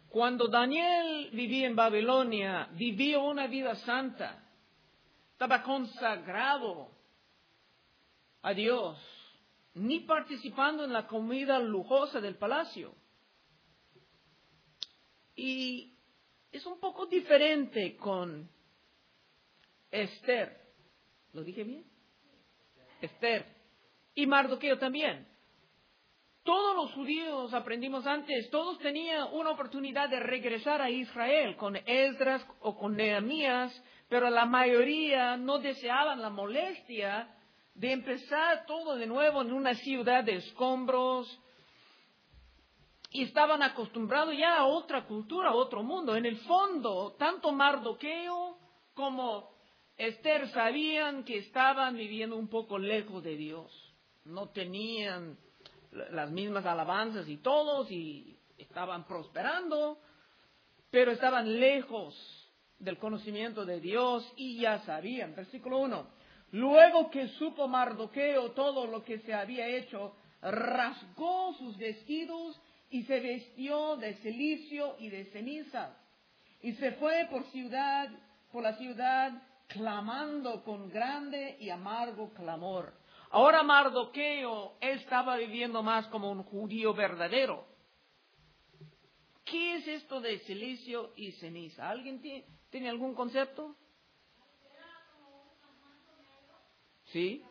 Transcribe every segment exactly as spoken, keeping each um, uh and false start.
Cuando Daniel vivía en Babilonia, vivió una vida santa. Estaba consagrado a Dios, ni participando en la comida lujosa del palacio. Y es un poco diferente con Esther. ¿Lo dije bien? Esther. Y Mardoqueo también. Todos los judíos, aprendimos antes, todos tenían una oportunidad de regresar a Israel con Esdras o con Nehemías, pero la mayoría no deseaban la molestia de empezar todo de nuevo en una ciudad de escombros, y estaban acostumbrados ya a otra cultura, a otro mundo. En el fondo, tanto Mardoqueo como Esther sabían que estaban viviendo un poco lejos de Dios. No tenían las mismas alabanzas y todos, y estaban prosperando, pero estaban lejos del conocimiento de Dios y ya sabían. Versículo uno. Luego que supo Mardoqueo todo lo que se había hecho, rasgó sus vestidos y se vistió de cilicio y de ceniza, y se fue por ciudad, por la ciudad, clamando con grande y amargo clamor. Ahora Mardoqueo estaba viviendo más como un judío verdadero. ¿Qué es esto de cilicio y ceniza? ¿Alguien tiene, tiene algún concepto? ¿Sí?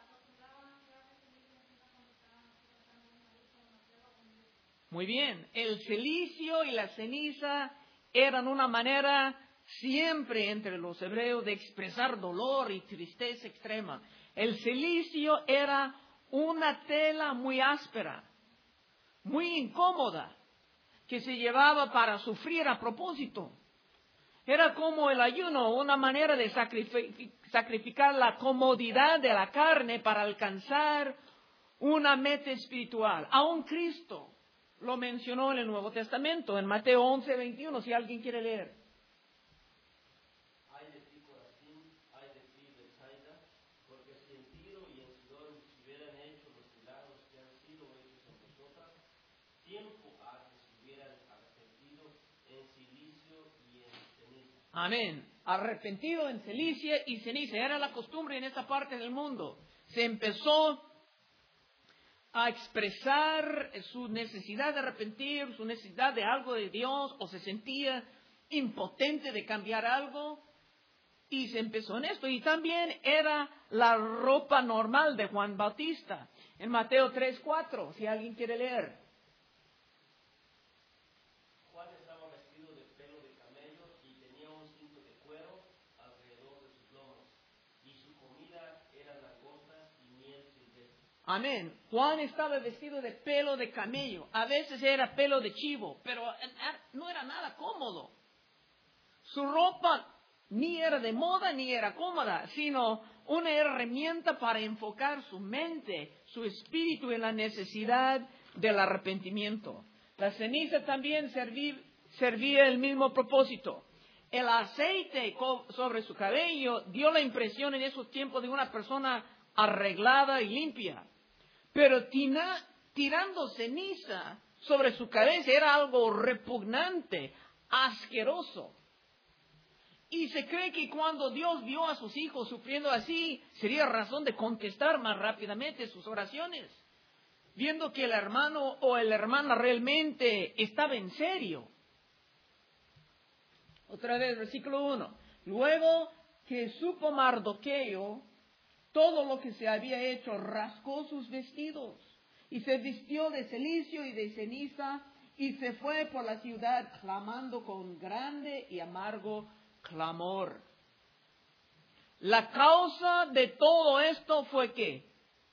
Muy bien. El cilicio y la ceniza eran una manera siempre entre los hebreos de expresar dolor y tristeza extrema. El cilicio era una tela muy áspera, muy incómoda, que se llevaba para sufrir a propósito. Era como el ayuno, una manera de sacrific- sacrificar la comodidad de la carne para alcanzar una meta espiritual. Aún Cristo lo mencionó en el Nuevo Testamento, en Mateo once, veintiuno, si alguien quiere leer. Ay de ti, Corazín, ay de ti, Betsaida, porque si en Tiro y en Sidón se hubieran hecho los milagros que han sido hechos en vosotras, tiempo ha que se hubieran arrepentido en silicio y en ceniza. Amén. Arrepentido en cilicia y ceniza. Era la costumbre en esta parte del mundo. Se empezó a expresar su necesidad de arrepentir, su necesidad de algo de Dios, o se sentía impotente de cambiar algo, y se empezó en esto. Y también era la ropa normal de Juan Bautista. En Mateo tres, cuatro, si alguien quiere leer. Juan estaba vestido de pelo de camello y tenía un cinto de cuero alrededor de sus lomos, y su comida era langostas y miel silvestre. Amén. Juan estaba vestido de pelo de camello. A veces era pelo de chivo, pero no era nada cómodo. Su ropa ni era de moda ni era cómoda, sino una herramienta para enfocar su mente, su espíritu en la necesidad del arrepentimiento. La ceniza también servía, servía el mismo propósito. El aceite sobre su cabello dio la impresión en esos tiempos de una persona arreglada y limpia. Pero tina, tirando ceniza sobre su cabeza era algo repugnante, asqueroso. Y se cree que cuando Dios vio a sus hijos sufriendo así, sería razón de contestar más rápidamente sus oraciones, viendo que el hermano o la hermana realmente estaba en serio. Otra vez, versículo uno. Luego que supo Mardoqueo todo lo que se había hecho, rasgó sus vestidos y se vistió de cilicio y de ceniza y se fue por la ciudad clamando con grande y amargo clamor. La causa de todo esto fue ¿qué?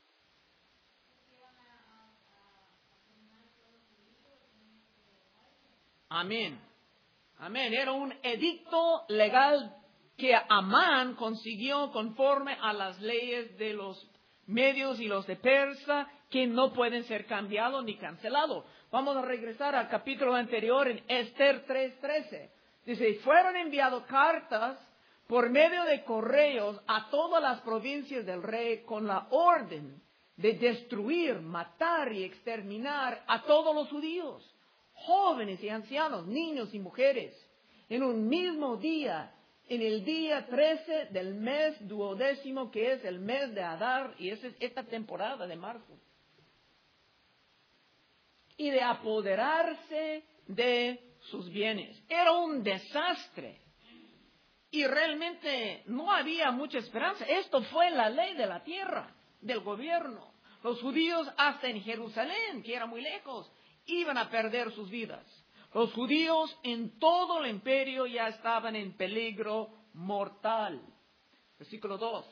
Amén. Amén. Era un edicto legal que Amán consiguió conforme a las leyes de los medios y los de Persa, que no pueden ser cambiados ni cancelados. Vamos a regresar al capítulo anterior en Esther tres trece. Dice, fueron enviadas cartas por medio de correos a todas las provincias del rey con la orden de destruir, matar y exterminar a todos los judíos, jóvenes y ancianos, niños y mujeres, en un mismo día, en el día trece del mes duodécimo, que es el mes de Adar, y esa es esta temporada de marzo. Y de apoderarse de sus bienes. Era un desastre. Y realmente no había mucha esperanza. Esto fue la ley de la tierra, del gobierno. Los judíos hasta en Jerusalén, que era muy lejos, iban a perder sus vidas. Los judíos en todo el imperio ya estaban en peligro mortal. Versículo dos.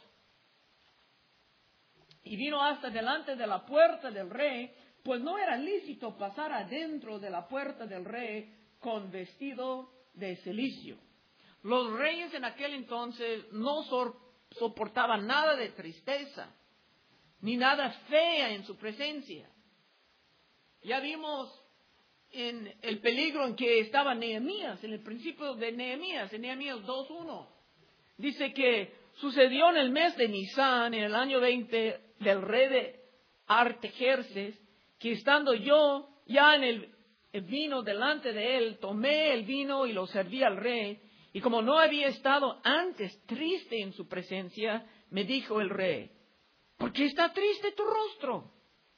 Y vino hasta delante de la puerta del rey, pues no era lícito pasar adentro de la puerta del rey con vestido de cilicio. Los reyes en aquel entonces no soportaban nada de tristeza, ni nada fea en su presencia. Ya vimos en el peligro en que estaba Nehemías, en el principio de Nehemías, en Nehemías dos uno. Dice que sucedió en el mes de Nisán, en el año veinte del rey de Artajerjes, que estando yo ya en el, el vino delante de él, tomé el vino y lo serví al rey, y como no había estado antes triste en su presencia, me dijo el rey, ¿por qué está triste tu rostro?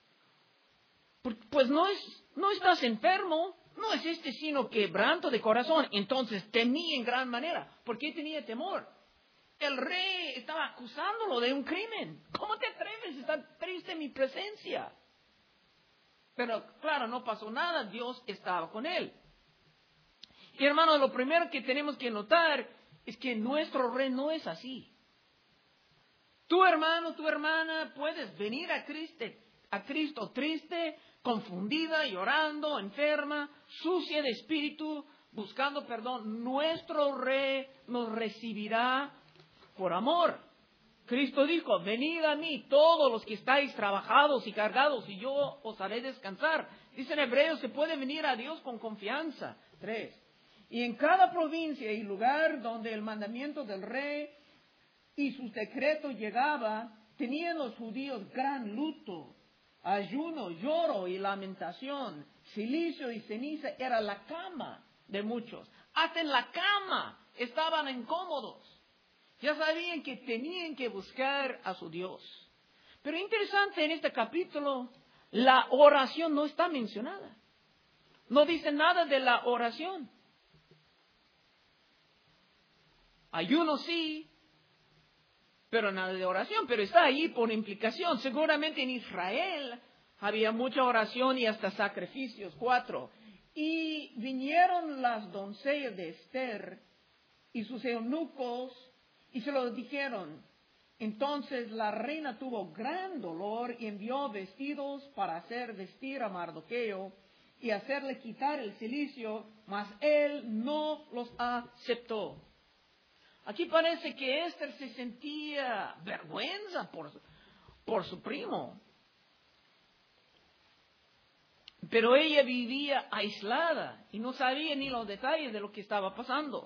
Pues no es, no estás enfermo, no es este sino quebranto de corazón. Entonces temí en gran manera. ¿Por qué tenía temor? El rey estaba acusándolo de un crimen. ¿Cómo te atreves a estar triste en mi presencia? Pero claro, no pasó nada, Dios estaba con él. Y hermanos, lo primero que tenemos que notar es que nuestro rey no es así. Tu hermano, tu hermana, puedes venir a Cristo, a Cristo triste, confundida, llorando, enferma, sucia de espíritu, buscando perdón. Nuestro rey nos recibirá por amor. Cristo dijo, venid a mí todos los que estáis trabajados y cargados y yo os haré descansar. Dice en Hebreos, se puede venir a Dios con confianza. Tres. Y en cada provincia y lugar donde el mandamiento del rey y sus decretos llegaba, tenían los judíos gran luto, ayuno, lloro y lamentación. Silicio y ceniza era la cama de muchos. Hasta en la cama estaban incómodos. Ya sabían que tenían que buscar a su Dios. Pero interesante, en este capítulo, la oración no está mencionada. No dice nada de la oración. Ayuno sí, pero nada de oración. Pero está ahí por implicación. Seguramente en Israel había mucha oración y hasta sacrificios. Cuatro. Y vinieron las doncellas de Esther y sus eunucos y se lo dijeron. Entonces la reina tuvo gran dolor y envió vestidos para hacer vestir a Mardoqueo y hacerle quitar el cilicio, mas él no los aceptó. Aquí parece que Esther se sentía vergüenza por, por su primo. Pero ella vivía aislada y no sabía ni los detalles de lo que estaba pasando.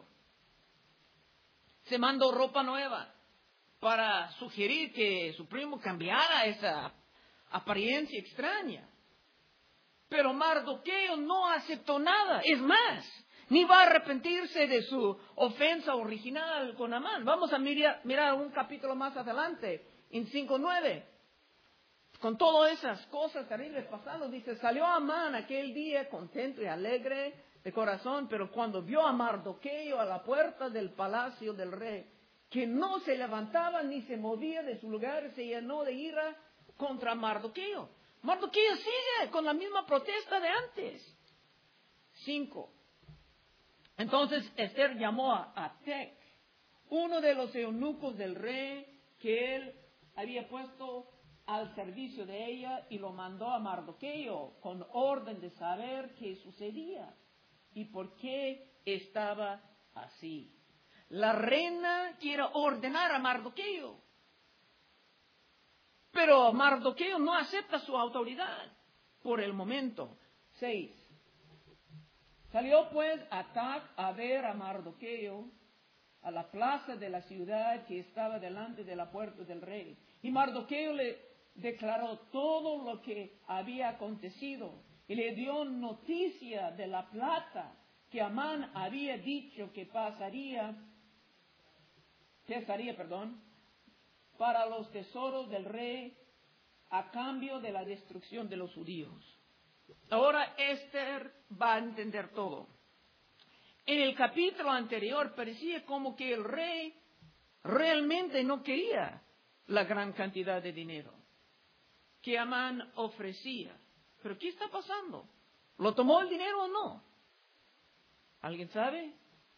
Se mandó ropa nueva para sugerir que su primo cambiara esa apariencia extraña. Pero Mardoqueo no aceptó nada. Es más, ni va a arrepentirse de su ofensa original con Amán. Vamos a mirar, mirar un capítulo más adelante, en cinco nueve. Con todas esas cosas terribles pasadas, dice, salió Amán aquel día contento y alegre de corazón, pero cuando vio a Mardoqueo a la puerta del palacio del rey, que no se levantaba ni se movía de su lugar, se llenó de ira contra Mardoqueo. Mardoqueo sigue con la misma protesta de antes. Cinco. Entonces Esther llamó a Atec, uno de los eunucos del rey que él había puesto al servicio de ella, y lo mandó a Mardoqueo con orden de saber qué sucedía y por qué estaba así. La reina quiere ordenar a Mardoqueo, pero Mardoqueo no acepta su autoridad por el momento. Seis. Salió pues Atac a ver a Mardoqueo a la plaza de la ciudad que estaba delante de la puerta del rey. Y Mardoqueo le declaró todo lo que había acontecido y le dio noticia de la plata que Amán había dicho que pasaría, cesaría, perdón, para los tesoros del rey a cambio de la destrucción de los judíos. Ahora Esther va a entender todo. En el capítulo anterior parecía como que el rey realmente no quería la gran cantidad de dinero que Amán ofrecía. Pero ¿qué está pasando? ¿Lo tomó el dinero o no? ¿Alguien sabe?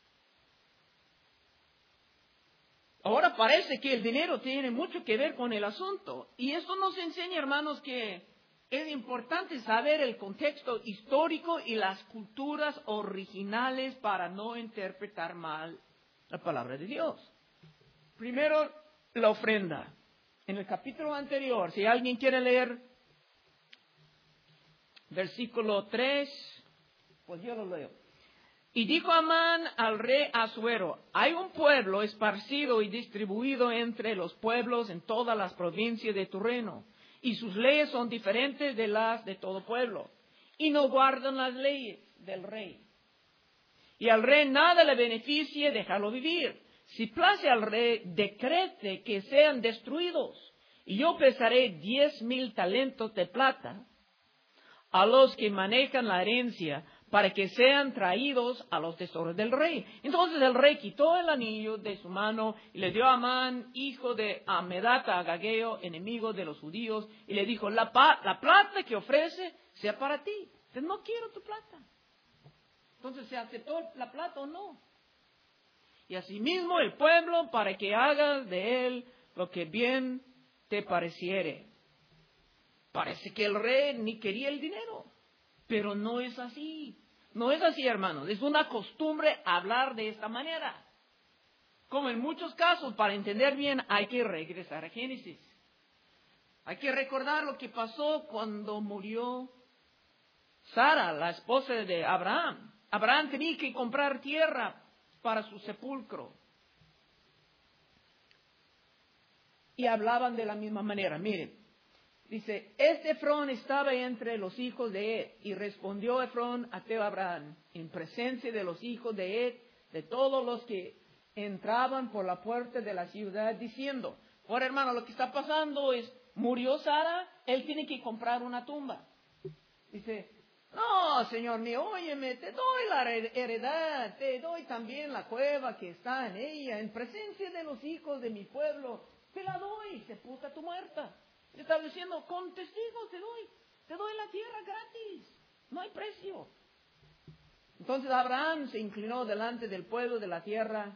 Ahora parece que el dinero tiene mucho que ver con el asunto. Y esto nos enseña, hermanos, que es importante saber el contexto histórico y las culturas originales para no interpretar mal la palabra de Dios. Primero, la ofrenda. En el capítulo anterior, si alguien quiere leer versículo tres, pues yo lo leo. Y dijo Amán al rey Asuero: hay un pueblo esparcido y distribuido entre los pueblos en todas las provincias de tu reino, y sus leyes son diferentes de las de todo pueblo, y no guardan las leyes del rey. Y al rey nada le beneficie dejarlo vivir. Si place al rey, decrete que sean destruidos, y yo pesaré diez mil talentos de plata a los que manejan la herencia, para que sean traídos a los tesoros del rey. Entonces el rey quitó el anillo de su mano y le dio a Amán, hijo de Amedata Agageo, enemigo de los judíos, y le dijo: la, pa- la plata que ofrece sea para ti. Entonces, no quiero tu plata. Entonces, ¿se aceptó la plata o no? Y asimismo el pueblo, para que hagas de él lo que bien te pareciere. Parece que el rey ni quería el dinero. Pero no es así. No es así, hermanos. Es una costumbre hablar de esta manera. Como en muchos casos, para entender bien, hay que regresar a Génesis. Hay que recordar lo que pasó cuando murió Sara, la esposa de Abraham. Abraham tenía que comprar tierra para su sepulcro. Y hablaban de la misma manera. Miren. Dice: este Efrón estaba entre los hijos de Ed, y respondió Efrón a Teo Abraham, en presencia de los hijos de Ed, de todos los que entraban por la puerta de la ciudad, diciendo: ahora, hermano, lo que está pasando es, murió Sara, él tiene que comprar una tumba. Dice: no, señor mío, óyeme, te doy la heredad, te doy también la cueva que está en ella, en presencia de los hijos de mi pueblo, te la doy, sepulta tu muerta. Está diciendo: con testigos te doy, te doy la tierra gratis, no hay precio. Entonces Abraham se inclinó delante del pueblo de la tierra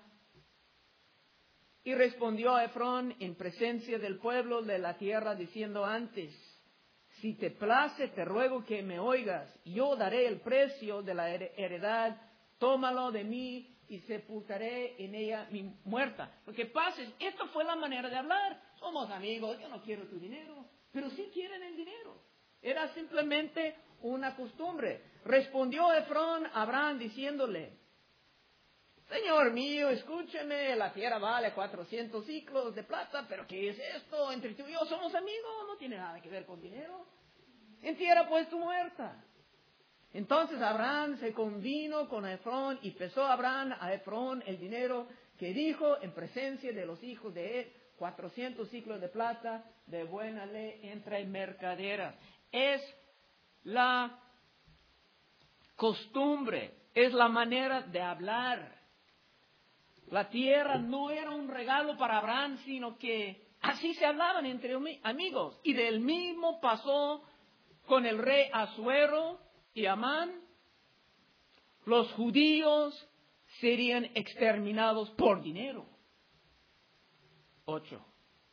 y respondió a Efrón en presencia del pueblo de la tierra, diciendo antes: si te place, te ruego que me oigas, yo daré el precio de la heredad, tómalo de mí y sepultaré en ella mi muerta. Lo que pasa es, esto fue la manera de hablar. Somos amigos, yo no quiero tu dinero, pero sí quieren el dinero. Era simplemente una costumbre. Respondió Efrón a Abraham diciéndole: Señor mío, escúcheme, la tierra vale cuatrocientos ciclos de plata, pero ¿qué es esto? Entre tú y yo somos amigos, no tiene nada que ver con dinero. Entierra pues tu muerta. Entonces Abraham se convino con Efrón y pesó Abraham a Efrón el dinero que dijo en presencia de los hijos de Ed, cuatrocientos ciclos de plata de buena ley entre mercaderas. Es la costumbre, es la manera de hablar. La tierra no era un regalo para Abraham, sino que así se hablaban entre amigos. Y del mismo pasó con el rey Asuero y Amán. Los judíos serían exterminados por dinero. Ocho.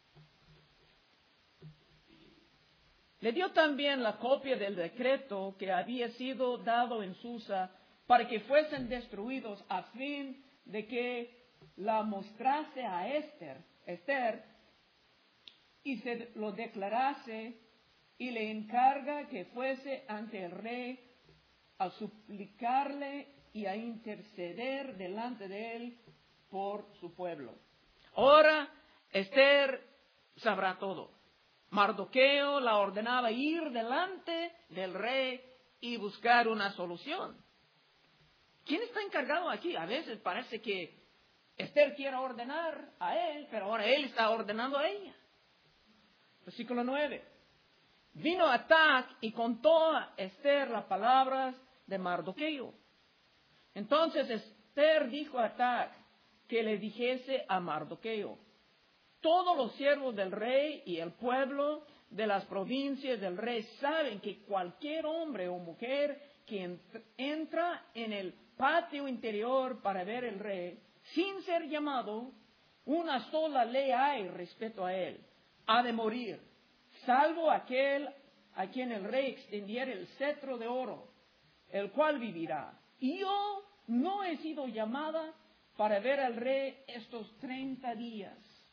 Le dio también la copia del decreto que había sido dado en Susa para que fuesen destruidos, a fin de que la mostrase a Esther, Esther y se lo declarase, y le encarga que fuese ante el rey a suplicarle y a interceder delante de él por su pueblo. Ahora Esther sabrá todo. Mardoqueo la ordenaba ir delante del rey y buscar una solución. ¿Quién está encargado aquí? A veces parece que Esther quiere ordenar a él, pero ahora él está ordenando a ella. Versículo nueve. Vino Atac y contó a Esther las palabras de Mardoqueo. Entonces Esther dijo a Atac que le dijese a Mardoqueo: todos los siervos del rey y el pueblo de las provincias del rey saben que cualquier hombre o mujer que entra en el patio interior para ver el rey, sin ser llamado, una sola ley hay respecto a él: ha de morir, salvo aquel a quien el rey extendiera el cetro de oro, el cual vivirá. Y yo no he sido llamada para ver al rey estos treinta días.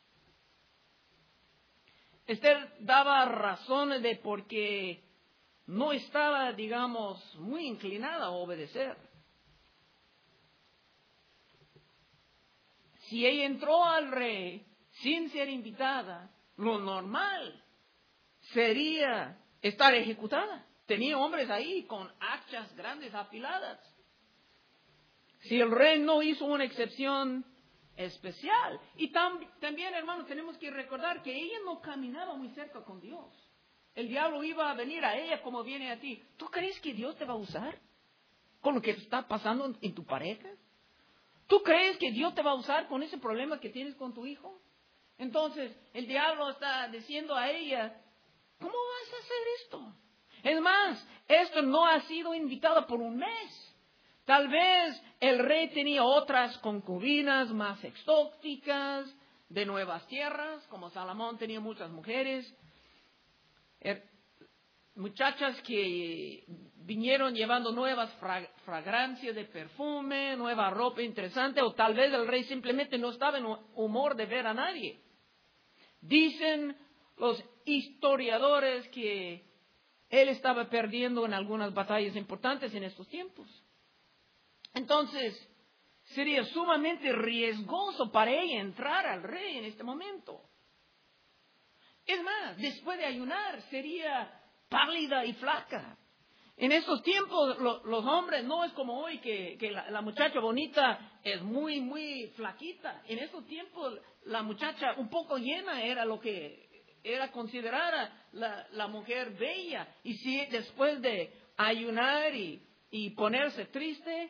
Esther daba razones de por qué no estaba, digamos, muy inclinada a obedecer. Si ella entró al rey sin ser invitada, lo normal sería estar ejecutada. Tenía hombres ahí con hachas grandes afiladas. Si el rey no hizo una excepción especial. Y tam, también, hermanos, tenemos que recordar que ella no caminaba muy cerca con Dios. El diablo iba a venir a ella como viene a ti. ¿Tú crees que Dios te va a usar con lo que está pasando en, en tu pareja? ¿Tú crees que Dios te va a usar con ese problema que tienes con tu hijo? Entonces, el diablo está diciendo a ella: ¿cómo vas a hacer esto? Es más, esto no ha sido invitado por un mes. Tal vez el rey tenía otras concubinas más exóticas de nuevas tierras, como Salomón tenía muchas mujeres, er, muchachas que vinieron llevando nuevas fra- fragancias de perfume, nueva ropa interesante, o tal vez el rey simplemente no estaba en humor de ver a nadie. Dicen los historiadores que él estaba perdiendo en algunas batallas importantes en estos tiempos. Entonces, sería sumamente riesgoso para ella entrar al rey en este momento. Es más, después de ayunar, sería pálida y flaca. En estos tiempos, lo, los hombres no es como hoy, que, que la, la muchacha bonita es muy, muy flaquita. En estos tiempos, la muchacha un poco llena era lo que era considerada la, la mujer bella. Y si después de ayunar y, y ponerse triste,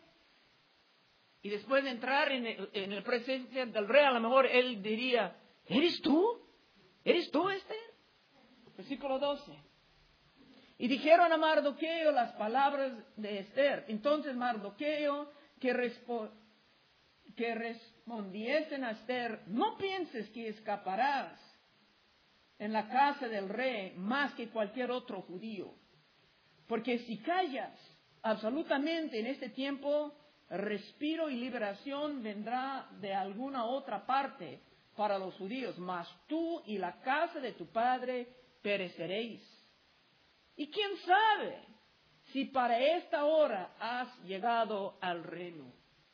y después de entrar en el, en el presencia del rey, a lo mejor él diría: ¿eres tú? ¿Eres tú, Esther? Versículo doce. Y dijeron a Mardoqueo las palabras de Esther. Entonces Mardoqueo, que, respo- que respondiesen a Esther: no pienses que escaparás en la casa del rey más que cualquier otro judío. Porque si callas absolutamente en este tiempo, respiro y liberación vendrá de alguna otra parte para los judíos, mas tú y la casa de tu padre pereceréis. Y quién sabe si para esta hora has llegado al reino.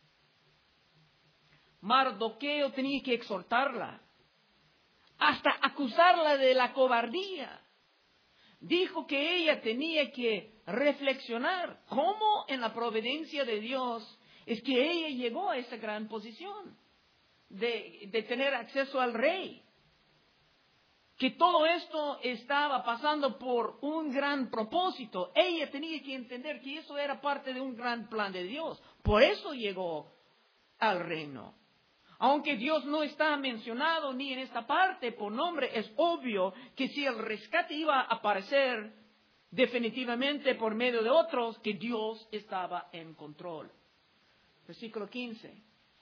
Mardoqueo tenía que exhortarla, hasta acusarla de la cobardía. Dijo que ella tenía que reflexionar cómo en la providencia de Dios es que ella llegó a esa gran posición de, de tener acceso al rey. Que todo esto estaba pasando por un gran propósito. Ella tenía que entender que eso era parte de un gran plan de Dios. Por eso llegó al reino. Aunque Dios no está mencionado ni en esta parte por nombre, es obvio que si el rescate iba a aparecer definitivamente por medio de otros, que Dios estaba en control. Versículo quince.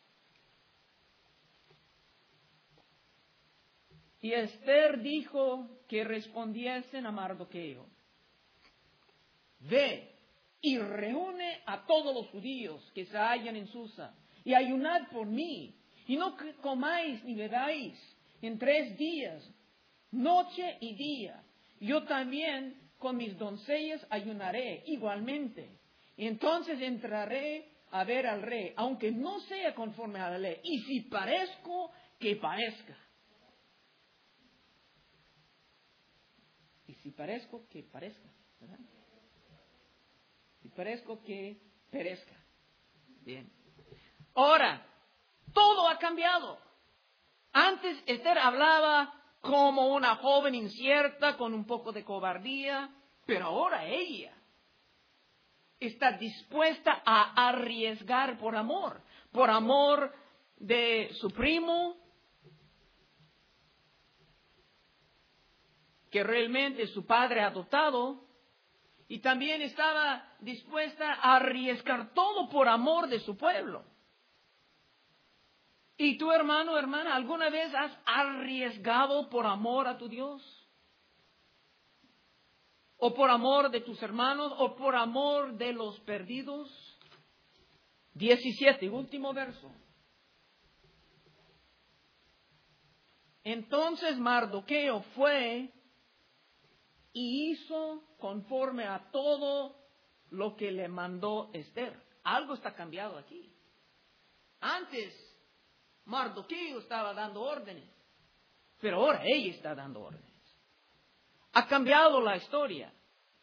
Y Esther dijo que respondiesen a Mardoqueo: ve y reúne a todos los judíos que se hallan en Susa, y ayunad por mí, y no comáis ni bebáis en tres días, noche y día. Yo también con mis doncellas ayunaré igualmente. Y entonces entraré a ver al rey, aunque no sea conforme a la ley, y si parezco, que parezca. Y si parezco, que parezca, ¿verdad? Si perezco, que perezca. Bien. Ahora, todo ha cambiado. Antes Esther hablaba como una joven incierta, con un poco de cobardía, pero ahora ella está dispuesta a arriesgar por amor, por amor de su primo, que realmente es su padre adoptado, y también estaba dispuesta a arriesgar todo por amor de su pueblo. ¿Y tú, hermano, hermana, alguna vez has arriesgado por amor a tu Dios? ¿O por amor de tus hermanos? ¿O por amor de los perdidos? diecisiete, último verso. Entonces Mardoqueo fue y hizo conforme a todo lo que le mandó Esther. Algo está cambiado aquí. Antes Mardoqueo estaba dando órdenes, pero ahora ella está dando órdenes. Ha cambiado la historia.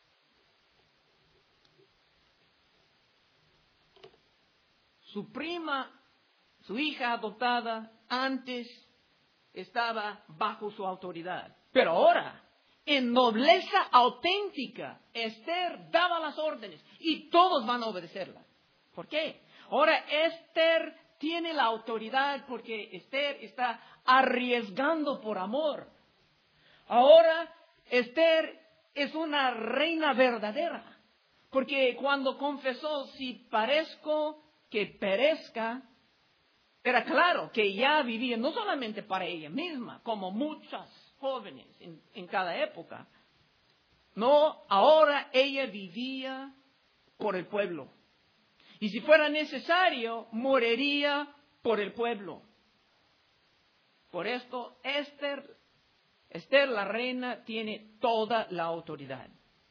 Su prima, su hija adoptada, antes estaba bajo su autoridad, pero ahora, en nobleza auténtica, Esther daba las órdenes y todos van a obedecerla. ¿Por qué? Ahora Esther tiene la autoridad porque Esther está arriesgando por amor. Ahora Esther es una reina verdadera, porque cuando confesó, si parezco que perezca, era claro que ya vivía no solamente para ella misma, como muchas jóvenes en, en cada época. No, ahora ella vivía por el pueblo. Y si fuera necesario, moriría por el pueblo. Por esto, Esther, Esther la reina, tiene toda la autoridad.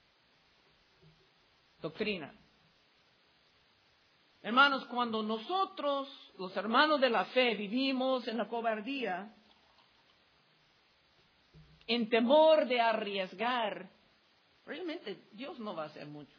Doctrina. Hermanos, cuando nosotros, los hermanos de la fe, vivimos en la cobardía, en temor de arriesgar, realmente Dios no va a hacer mucho.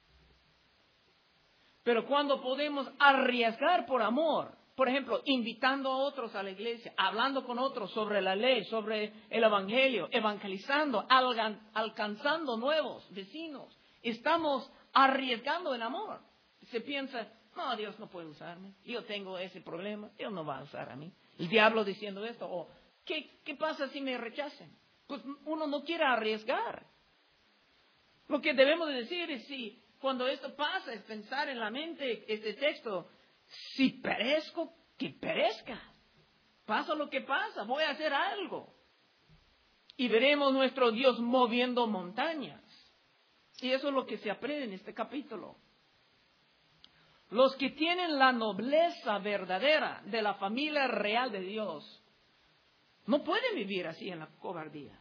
Pero cuando podemos arriesgar por amor, por ejemplo, invitando a otros a la iglesia, hablando con otros sobre la ley, sobre el evangelio, evangelizando, alcanzando nuevos vecinos, estamos arriesgando en amor. Se piensa, no, Dios no puede usarme, yo tengo ese problema, Dios no va a usar a mí. El diablo diciendo esto, o ¿qué, qué pasa si me rechacen? Pues uno no quiere arriesgar. Lo que debemos de decir es, si cuando esto pasa, es pensar en la mente este texto, si perezco, que perezca. Pasa lo que pasa, voy a hacer algo. Y veremos nuestro Dios moviendo montañas. Y eso es lo que se aprende en este capítulo. Los que tienen la nobleza verdadera de la familia real de Dios, no pueden vivir así en la cobardía.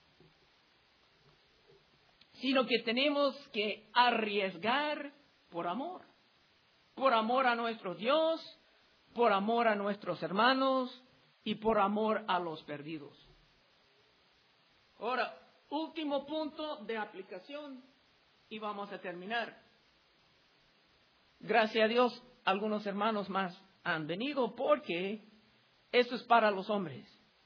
Sino que tenemos que arriesgar por amor. Por amor a nuestro Dios, por amor a nuestros hermanos y por amor a los perdidos. Ahora, último punto de aplicación y vamos a terminar. Gracias a Dios, algunos hermanos más han venido porque eso es para los hombres.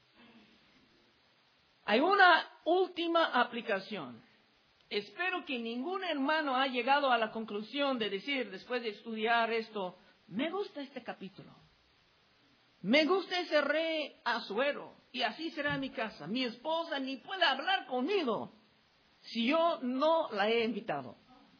Hay una última aplicación. Espero que ningún hermano haya llegado a la conclusión de decir, después de estudiar esto, me gusta este capítulo. Me gusta ese rey Asuero y así será mi casa. Mi esposa ni puede hablar conmigo si yo no la he invitado.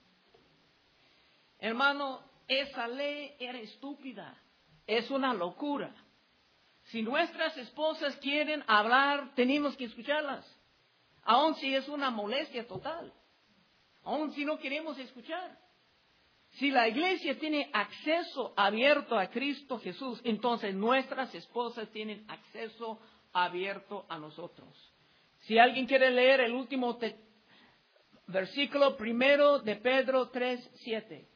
Hermano, esa ley era estúpida. Es una locura. Si nuestras esposas quieren hablar, tenemos que escucharlas. Aun si es una molestia total. Aun si no queremos escuchar. Si la iglesia tiene acceso abierto a Cristo Jesús, entonces nuestras esposas tienen acceso abierto a nosotros. Si alguien quiere leer el último te- versículo primero de Pedro tres, siete.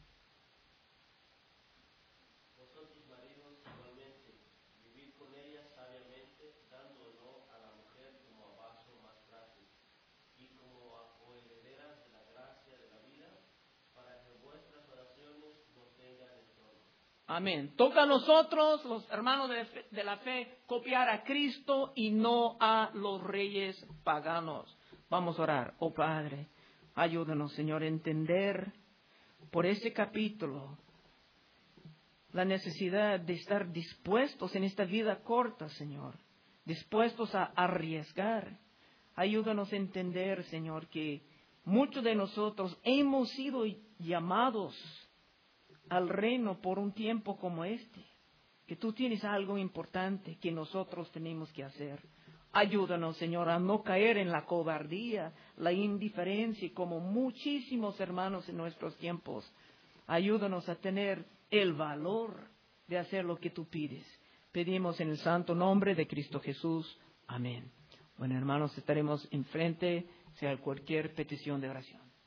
Vosotros maridos igualmente, vivid con ella sabiamente, dando honor a la mujer como a vaso más frágil y como a coherederas de la gracia de la vida, para que Amén. Toca a nosotros, los hermanos de, fe, de la fe, copiar a Cristo y no a los reyes paganos. Vamos a orar. Oh Padre, ayúdanos, Señor, a entender por este capítulo la necesidad de estar dispuestos en esta vida corta, Señor, dispuestos a arriesgar. Ayúdanos a entender, Señor, que muchos de nosotros hemos sido llamados al reino por un tiempo como este, que tú tienes algo importante que nosotros tenemos que hacer. Ayúdanos, Señor, a no caer en la cobardía, la indiferencia, como muchísimos hermanos en nuestros tiempos. Ayúdanos a tener el valor de hacer lo que tú pides. Pedimos en el santo nombre de Cristo Jesús. Amén. Bueno, hermanos, estaremos enfrente, sea cualquier petición de oración.